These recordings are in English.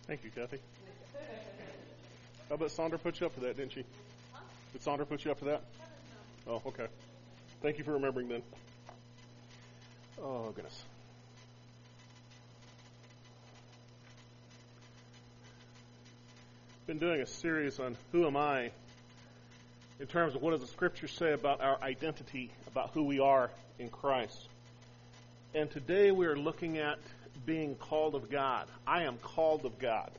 Thank you, Kathy. How about Sandra put you up for that, didn't she? Did Sandra put you up for that? Oh, okay. Thank you for remembering then. Oh, goodness. Been doing a series on who am I in terms of what does the Scripture say about our identity, about who we are in Christ. And today we are looking at being called of God. I am called of God.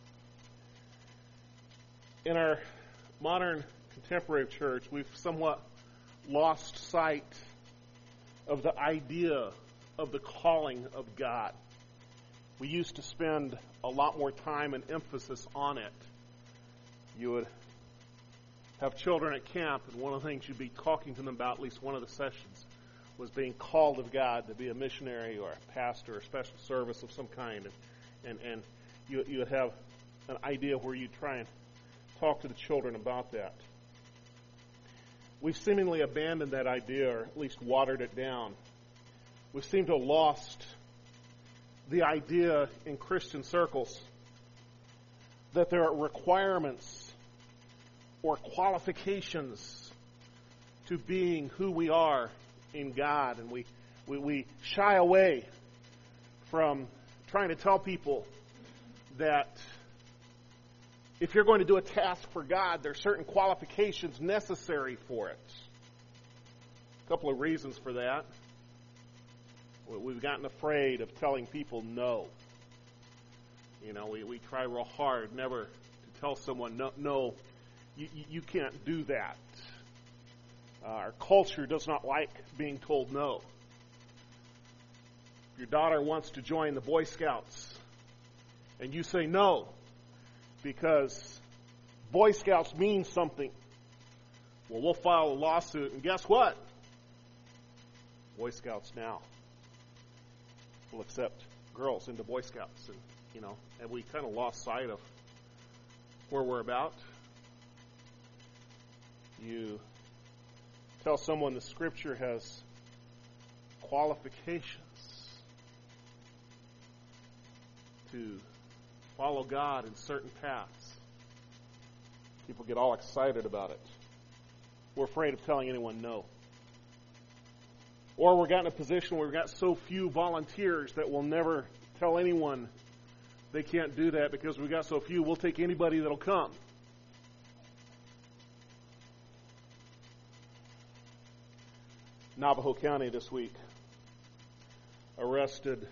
In our modern contemporary church, we've somewhat lost sight of the idea of the calling of God. We used to spend a lot more time and emphasis on it. You would have children at camp, and one of the things you'd be talking to them about, at least one of the sessions, was being called of God to be a missionary or a pastor or a special service of some kind. And you would have an idea where you'd try and talk to the children about that. We've seemingly abandoned that idea, or at least watered it down. We seem to have lost the idea in Christian circles that there are requirements or qualifications to being who we are in God. And we shy away from trying to tell people that if you're going to do a task for God, there are certain qualifications necessary for it. A couple of reasons for that. We've gotten afraid of telling people no. You know, we try real hard never to tell someone, no, you can't do that. Our culture does not like being told no. If your daughter wants to join the Boy Scouts and you say no because Boy Scouts mean something, well, we'll file a lawsuit, and guess what? Boy Scouts now will accept girls into Boy Scouts, and we kind of lost sight of where we're about. You tell someone the Scripture has qualifications to follow God in certain paths. People get all excited about it. We're afraid of telling anyone no. Or we're got in a position where we've got so few volunteers that we'll never tell anyone they can't do that because we've got so few, we'll take anybody that'll come. Navajo County this week arrested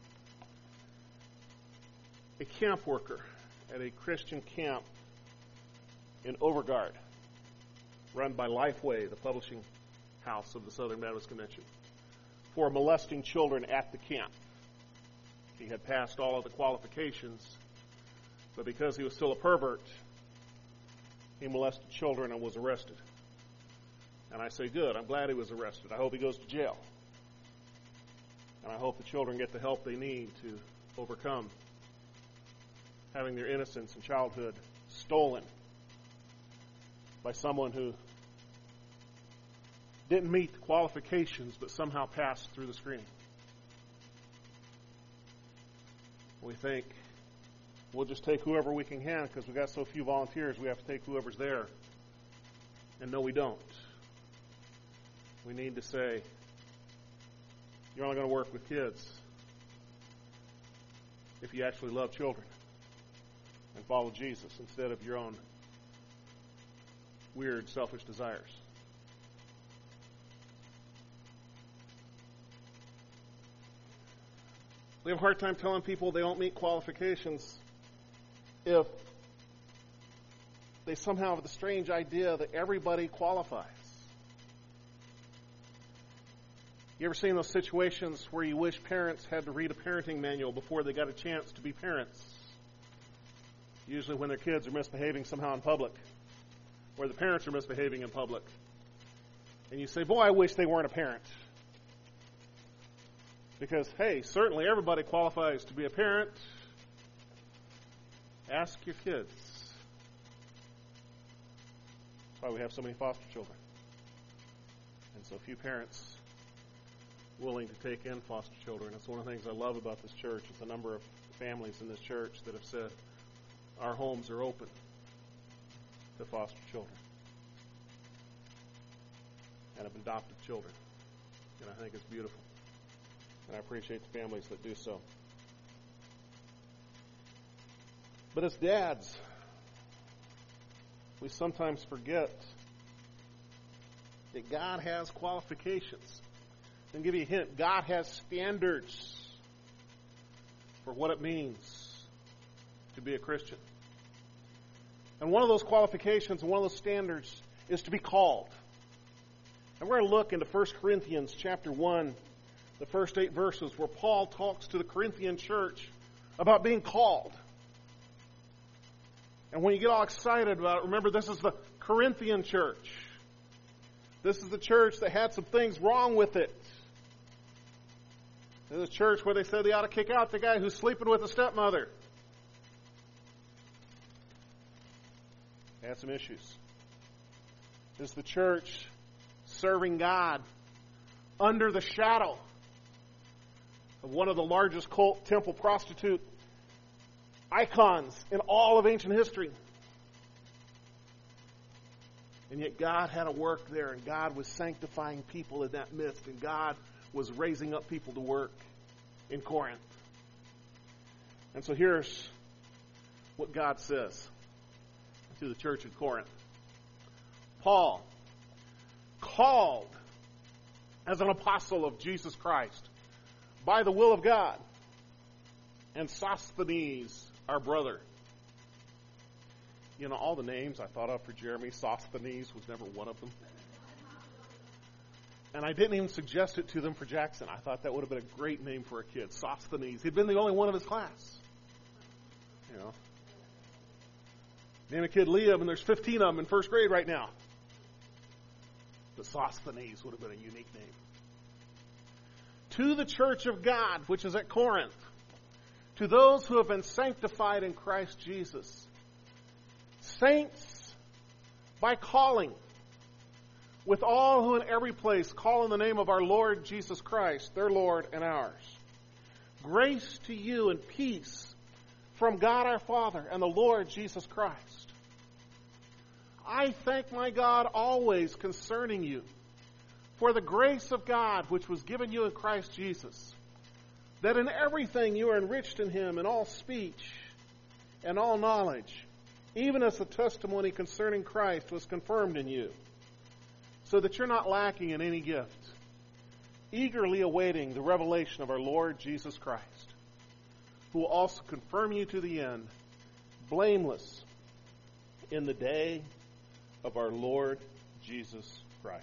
a camp worker at a Christian camp in Overgard, run by Lifeway, the publishing house of the Southern Baptist Convention, for molesting children at the camp. He had passed all of the qualifications, but because he was still a pervert, he molested children and was arrested. And I say, good, I'm glad he was arrested. I hope he goes to jail. And I hope the children get the help they need to overcome having their innocence and childhood stolen by someone who didn't meet the qualifications but somehow passed through the screening. We think we'll just take whoever we can hand because we've got so few volunteers, we have to take whoever's there. And no, we don't. We need to say, you're only going to work with kids if you actually love children and follow Jesus instead of your own weird, selfish desires. We have a hard time telling people they don't meet qualifications if they somehow have the strange idea that everybody qualifies. You ever seen those situations where you wish parents had to read a parenting manual before they got a chance to be parents? Usually when their kids are misbehaving somehow in public, or the parents are misbehaving in public. And you say, boy, I wish they weren't a parent. Because, hey, certainly everybody qualifies to be a parent. Ask your kids. That's why we have so many foster children. And so few parents willing to take in foster children. It's one of the things I love about this church is the number of families in this church that have said our homes are open to foster children and have adopted children. And I think it's beautiful. And I appreciate the families that do so. But as dads, we sometimes forget that God has qualifications. I'll give you a hint. God has standards for what it means to be a Christian. And one of those qualifications and one of those standards is to be called. And we're going to look into 1 Corinthians chapter 1, the first 8 verses, where Paul talks to the Corinthian church about being called. And when you get all excited about it, remember this is the Corinthian church. This is the church that had some things wrong with it. This is a church where they said they ought to kick out the guy who's sleeping with a stepmother. They had some issues. This is the church serving God under the shadow of one of the largest cult temple prostitute icons in all of ancient history. And yet God had a work there, and God was sanctifying people in that midst, and God was raising up people to work in Corinth. And so here's what God says to the church in Corinth. Paul, called as an apostle of Jesus Christ by the will of God, and Sosthenes, our brother. You know, all the names I thought of for Jeremy, Sosthenes was never one of them. And I didn't even suggest it to them for Jackson. I thought that would have been a great name for a kid, Sosthenes. He'd been the only one of his class. You know. Name a kid Liam, and there's 15 of them in first grade right now. But Sosthenes would have been a unique name. To the church of God, which is at Corinth, to those who have been sanctified in Christ Jesus, saints by calling, with all who in every place call in the name of our Lord Jesus Christ, their Lord and ours. Grace to you and peace from God our Father and the Lord Jesus Christ. I thank my God always concerning you for the grace of God which was given you in Christ Jesus, that in everything you are enriched in him in all speech and all knowledge, even as the testimony concerning Christ was confirmed in you, so that you're not lacking in any gift, eagerly awaiting the revelation of our Lord Jesus Christ, who will also confirm you to the end, blameless in the day of our Lord Jesus Christ.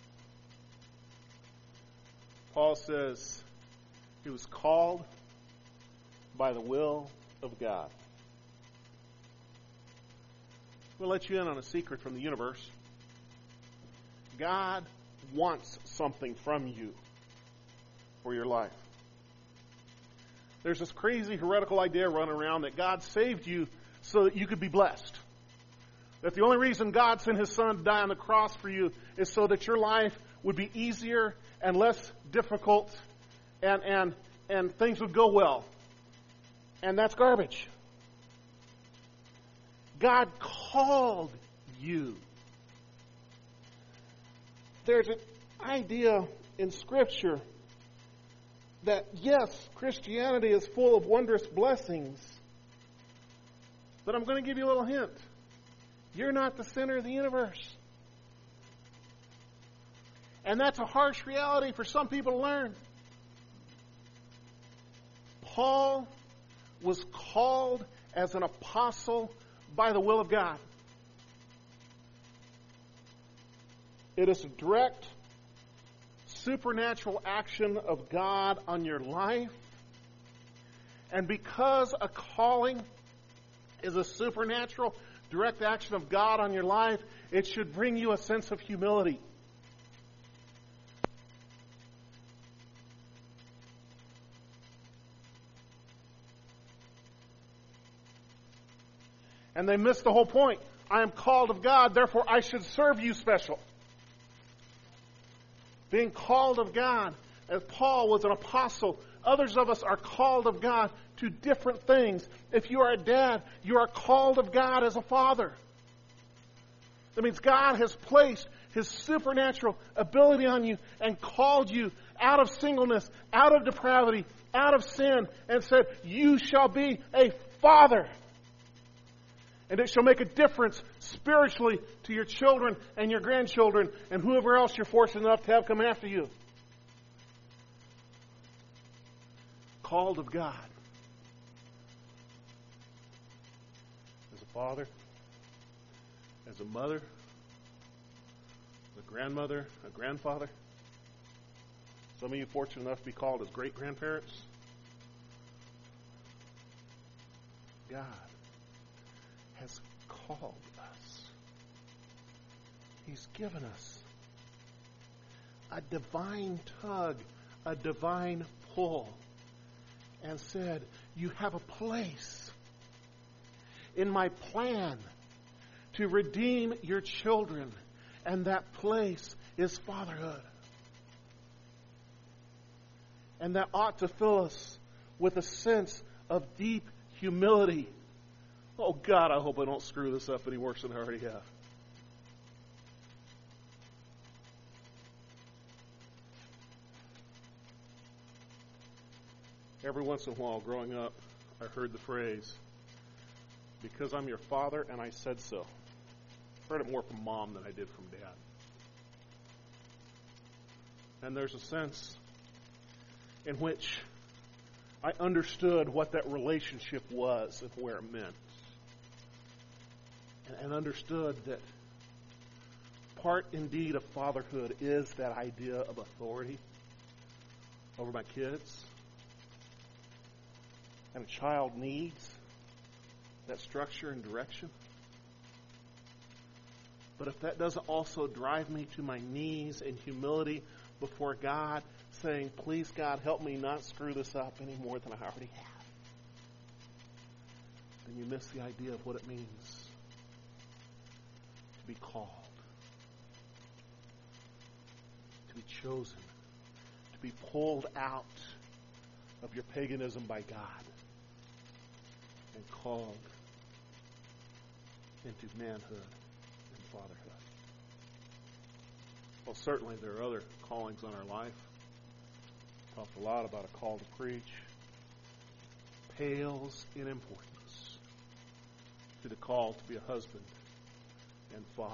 Paul says he was called by the will of God. We'll let you in on a secret from the universe. God wants something from you for your life. There's this crazy heretical idea running around that God saved you so that you could be blessed. That the only reason God sent his son to die on the cross for you is so that your life would be easier and less difficult and things would go well. And that's garbage. God called you. There's an idea in Scripture that, yes, Christianity is full of wondrous blessings, but I'm going to give you a little hint. You're not the center of the universe. And that's a harsh reality for some people to learn. Paul was called as an apostle by the will of God. It is a direct, supernatural action of God on your life. And because a calling is a supernatural, direct action of God on your life, it should bring you a sense of humility. And they miss the whole point. I am called of God, therefore I should serve you special. Being called of God, As Paul was an apostle, others of us are called of God to different things. If you are a dad, you are called of God as a father. That means God has placed His supernatural ability on you and called you out of singleness, out of depravity, out of sin, and said, you shall be a father. And it shall make a difference spiritually to your children and your grandchildren and whoever else you're fortunate enough to have come after you. Called of God. As a father, as a mother, a grandmother, a grandfather. Some of you fortunate enough to be called as great-grandparents. God has called us. He's given us a divine tug, a divine pull, and said, you have a place in my plan to redeem your children, and that place is fatherhood. And that ought to fill us with a sense of deep humility. Oh God, I hope I don't screw this up any worse than I already have. Every once in a while, growing up, I heard the phrase, because I'm your father and I said so. I heard it more from Mom than I did from Dad. And there's a sense in which I understood what that relationship was and where it meant. And understood that part indeed of fatherhood is that idea of authority over my kids. And a child needs that structure and direction. But if that doesn't also drive me to my knees in humility before God, saying, please God, help me not screw this up any more than I already have, then you miss the idea of what it means to be called, to be chosen, to be pulled out of your paganism by God and called into manhood and fatherhood. Well, certainly there are other callings on our life. Talked a lot about a call to preach. Pales in importance to the call to be a husband and father.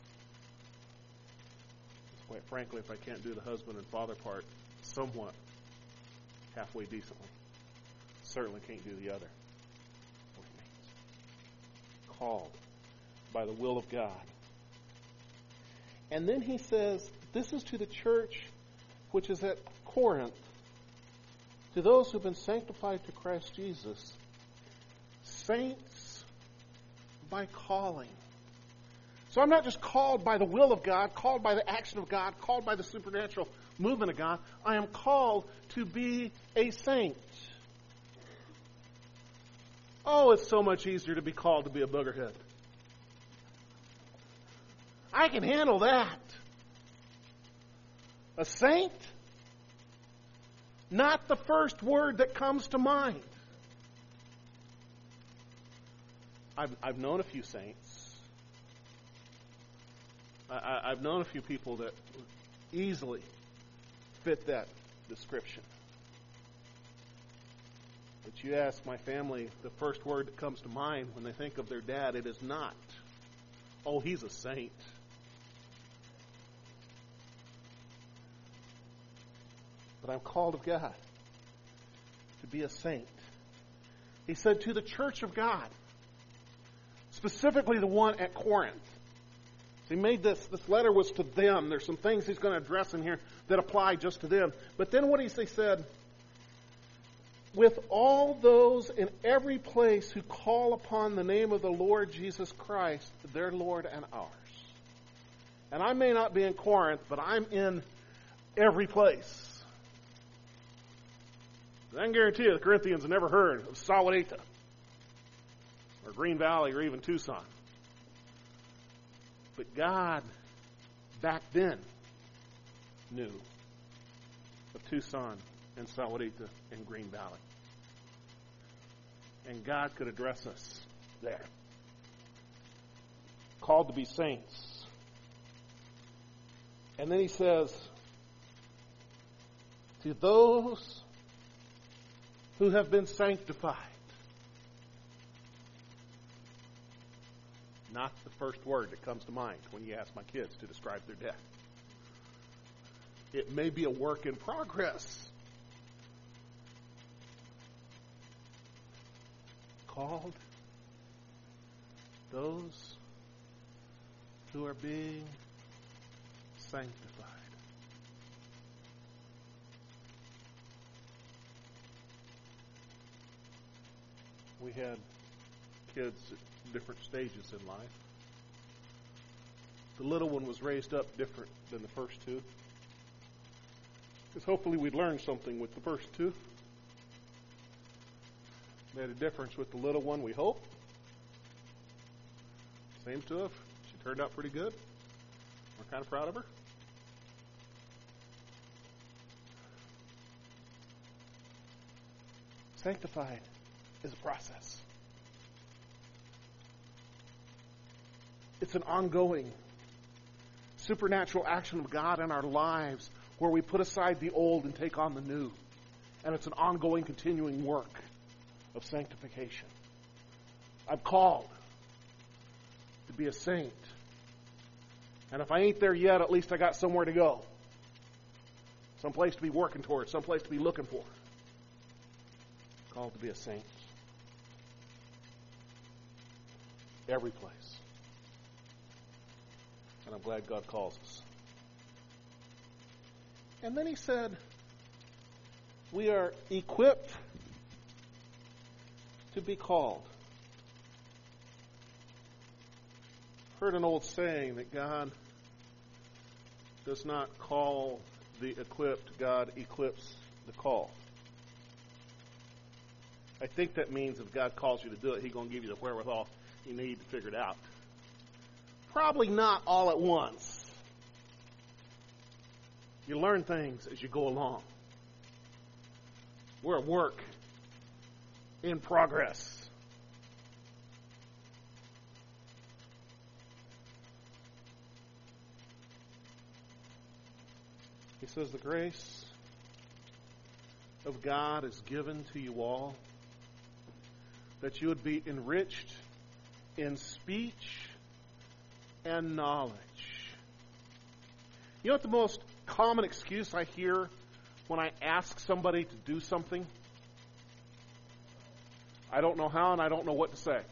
Quite frankly, if I can't do the husband and father part somewhat halfway decently, certainly can't do the other. Called by the will of God. And then he says, this is to the church which is at Corinth, to those who've been sanctified to Christ Jesus, saints by calling. So I'm not just called by the will of God, called by the action of God, called by the supernatural movement of God. I am called to be a saint. Oh, it's so much easier to be called to be a boogerhead. I can handle that. A saint? Not the first word that comes to mind. I've known a few saints. I've known a few people that easily fit that description. But you ask my family, the first word that comes to mind when they think of their dad, it is not, oh, he's a saint. But I'm called of God to be a saint. He said to the church of God, specifically the one at Corinth. So he made this letter was to them. There's some things he's going to address in here that apply just to them. But then what he said, with all those in every place who call upon the name of the Lord Jesus Christ, their Lord and ours. And I may not be in Corinth, but I'm in every place. I can guarantee you the Corinthians have never heard of Salonita or Green Valley or even Tucson. But God, back then, knew. of Tucson and Sahuarita and Green Valley. And God could address us there. Called to be saints. And then he says, to those who have been sanctified. Not the first word that comes to mind when you ask my kids to describe their death. It may be a work in progress. Called those who are being sanctified. We had kids at different stages in life. The little one was raised up different than the first two. Because hopefully we'd learn something with the first two. Made a difference with the little one, we hope. Seems to have. She turned out pretty good. We're kind of proud of her. Sanctified is a process. It's an ongoing supernatural action of God in our lives where we put aside the old and take on the new. And it's an ongoing, continuing work of sanctification. I'm called to be a saint. And if I ain't there yet, at least I got somewhere to go. Some place to be working towards, some place to be looking for. Called to be a saint. Every place. And I'm glad God calls us. And then he said, we are equipped to be called. Heard an old saying that God does not call the equipped, God equips the call. I think that means if God calls you to do it, He's going to give you the wherewithal you need to figure it out. Probably not all at once. You learn things as you go along. We're at work in progress. He says the grace of God is given to you all that you would be enriched in speech and knowledge. You know what the most common excuse I hear when I ask somebody to do something? I don't know how and I don't know what to say.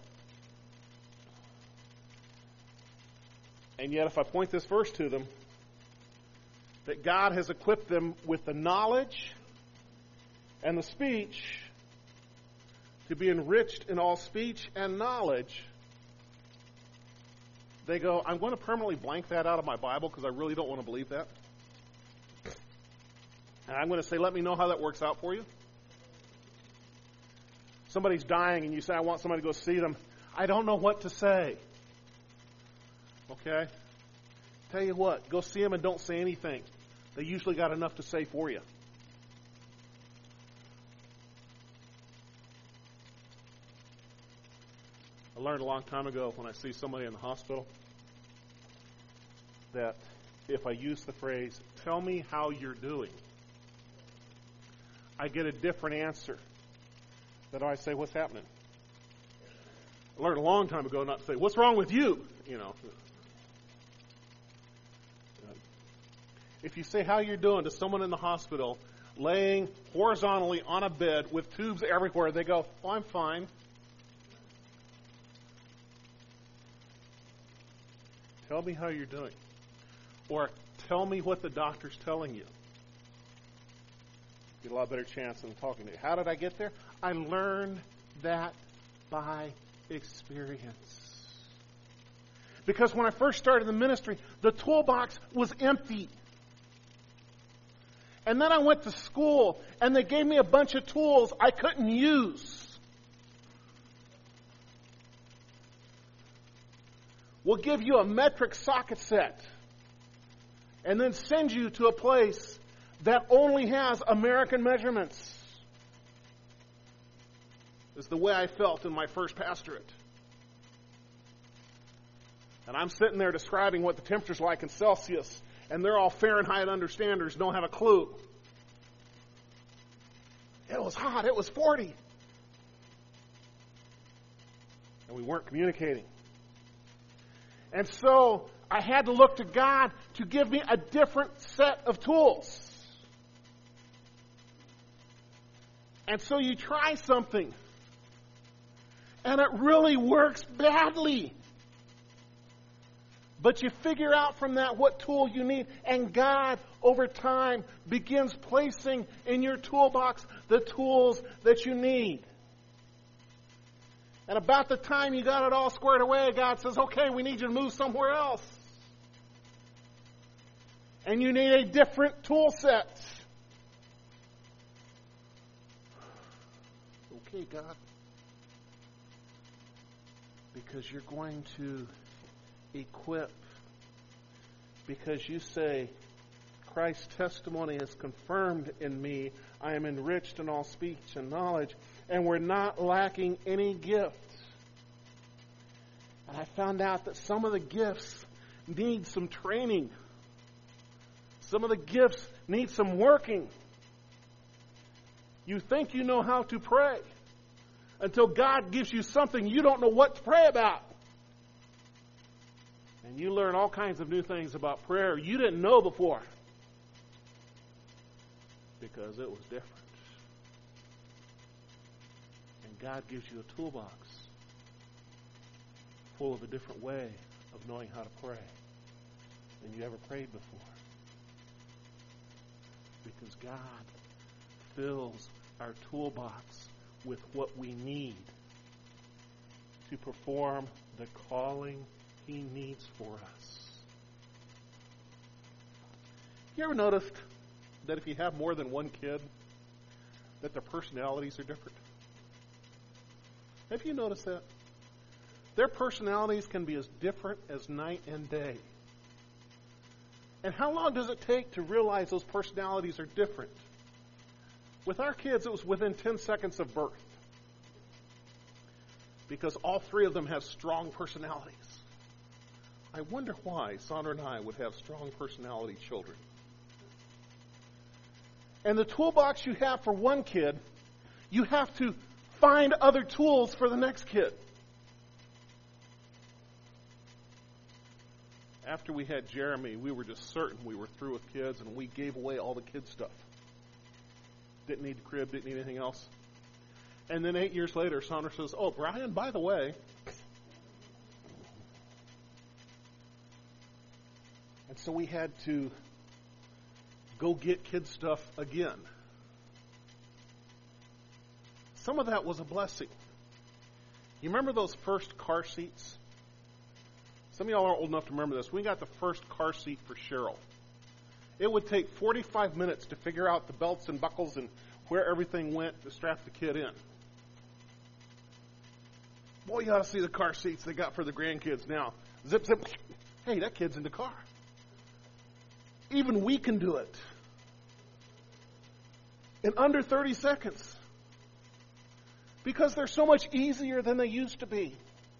And yet if I point this verse to them, that God has equipped them with the knowledge and the speech to be enriched in all speech and knowledge, they go, I'm going to permanently blank that out of my Bible because I really don't want to believe that. And I'm going to say, let me know how that works out for you. Somebody's dying and you say, I want somebody to go see them. I don't know what to say. Okay? Tell you what, go see them and don't say anything. They usually got enough to say for you. I learned a long time ago when I see somebody in the hospital that if I use the phrase, tell me how you're doing, I get a different answer than I say, what's happening? I learned a long time ago not to say, what's wrong with you? You know. If you say how you're doing to someone in the hospital, laying horizontally on a bed with tubes everywhere, they go, oh, I'm fine. Tell me how you're doing. Or tell me what the doctor's telling you. Get a lot better chance than talking to you. How did I get there? I learned that by experience. Because when I first started the ministry, the toolbox was empty. And then I went to school, and they gave me a bunch of tools I couldn't use. We'll give you a metric socket set, and then send you to a place that only has American measurements. Is the way I felt in my first pastorate. And I'm sitting there describing what the temperature's like in Celsius, and they're all Fahrenheit understanders, don't have a clue. It was hot, it was 40. And we weren't communicating. And so I had to look to God to give me a different set of tools. And so you try something, and it really works badly. But you figure out from that what tool you need, and God, over time, begins placing in your toolbox the tools that you need. And about the time you got it all squared away, God says, okay, we need you to move somewhere else. And you need a different tool set. Okay, God. Because you're going to equip. Because you say, Christ's testimony is confirmed in me. I am enriched in all speech and knowledge. And we're not lacking any gifts. And I found out that some of the gifts need some training. Some of the gifts need some working. You think you know how to pray until God gives you something you don't know what to pray about. And you learn all kinds of new things about prayer you didn't know before. Because it was different. And God gives you a toolbox full of a different way of knowing how to pray than you ever prayed before. Because God fills our toolbox with what we need to perform the calling He needs for us. You ever noticed that if you have more than one kid, that their personalities are different? Have you noticed that? Their personalities can be as different as night and day. And how long does it take to realize those personalities are different? With our kids, it was within 10 seconds of birth. Because all three of them have strong personalities. I wonder why Sandra and I would have strong personality children. And the toolbox you have for one kid, you have to find other tools for the next kid. After we had Jeremy, we were just certain we were through with kids, and we gave away all the kids' stuff. Didn't need the crib, didn't need anything else. And then 8 years later, Sandra says, oh, Brian, by the way. And so we had to go get kids' stuff again. Some of that was a blessing. You remember those first car seats? Some of y'all aren't old enough to remember this. We got the first car seat for Cheryl. It would take 45 minutes to figure out the belts and buckles and where everything went to strap the kid in. Boy, you ought to see the car seats they got for the grandkids now. Zip, zip. Hey, that kid's in the car. Even we can do it. In under 30 seconds. Because they're so much easier than they used to be.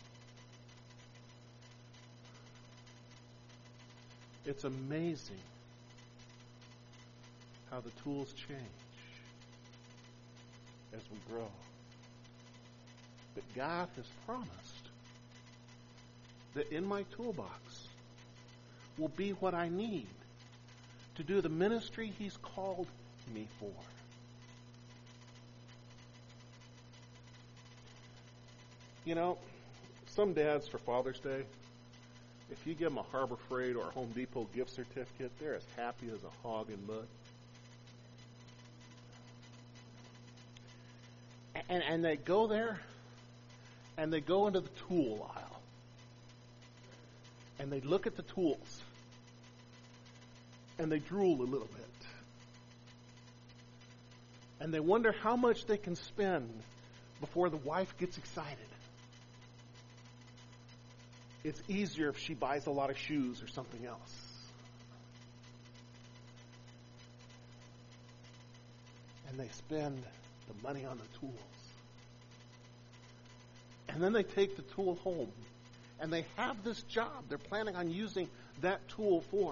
It's amazing how the tools change as we grow. But God has promised that in my toolbox will be what I need to do the ministry He's called me for. You know, some dads for Father's Day, if you give them a Harbor Freight or a Home Depot gift certificate, they're as happy as a hog in mud. And they go there, and they go into the tool aisle, and they look at the tools, and they drool a little bit. And they wonder how much they can spend before the wife gets excited. It's easier if she buys a lot of shoes or something else. and they spend the money on the tools. And then they take the tool home, and they have this job they're planning on using that tool for.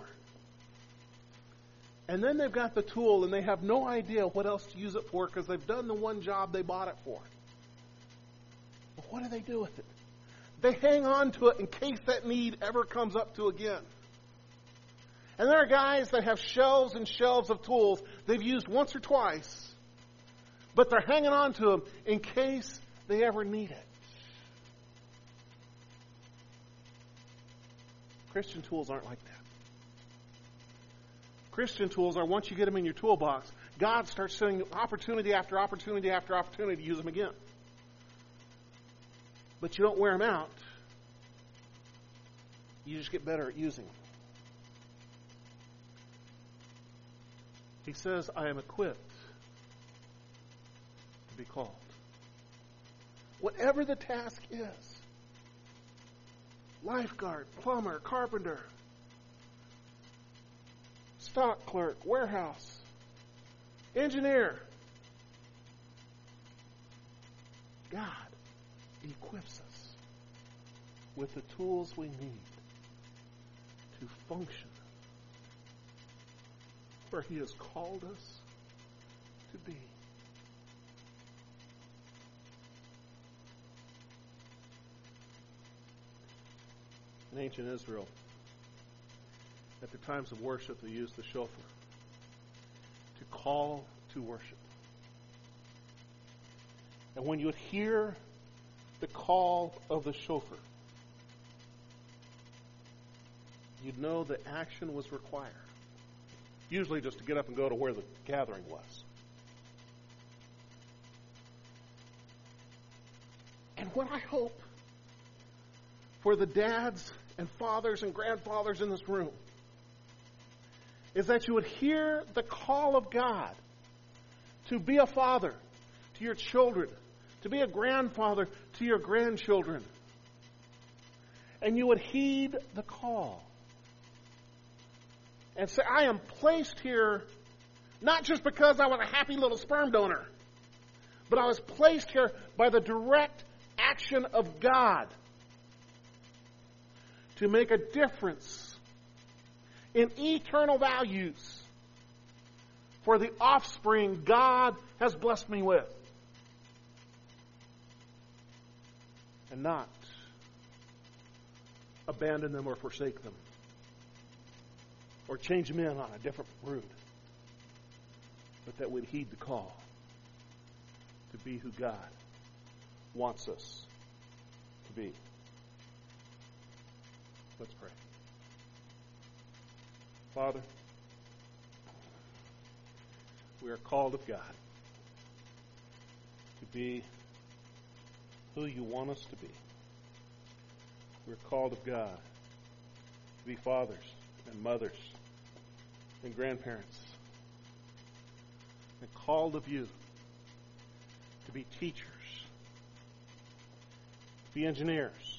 And then they've got the tool, and they have no idea what else to use it for because they've done the one job they bought it for. But what do they do with it? They hang on to it in case that need ever comes up to again. And there are guys that have shelves and shelves of tools they've used once or twice, but they're hanging on to them in case they ever need it. Christian tools aren't like that. Christian tools are, once you get them in your toolbox, God starts sending you opportunity after opportunity after opportunity to use them again. But you don't wear them out. You just get better at using them. He says, I am equipped to be called. Whatever the task is, lifeguard, plumber, carpenter, stock clerk, warehouse, engineer, God equips us with the tools we need to function where He has called us to be. In ancient Israel, at the times of worship, they used the shofar to call to worship. And when you would hear the call of the shofar, you'd know that action was required. Usually just to get up and go to where the gathering was. And what I hope for the dads and fathers and grandfathers in this room is that you would hear the call of God to be a father to your children, to be a grandfather to your grandchildren. And you would heed the call. And say, I am placed here not just because I was a happy little sperm donor, but I was placed here by the direct action of God to make a difference in eternal values for the offspring God has blessed me with. And not abandon them or forsake them, or change them in on a different route, but that we'd heed the call to be who God wants us to be. Let's pray. Father, we are called of God to be who you want us to be. We're called of God to be fathers and mothers and grandparents, and called of you to be teachers, to be engineers,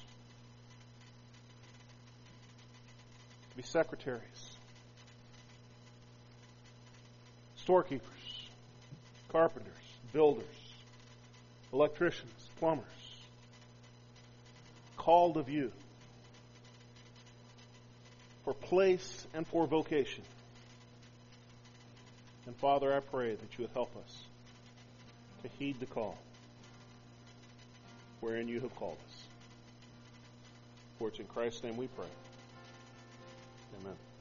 to be secretaries, storekeepers, carpenters, builders, electricians, plumbers, called of you for place and for vocation. And Father, I pray that you would help us to heed the call wherein you have called us. For it's in Christ's name we pray. Amen.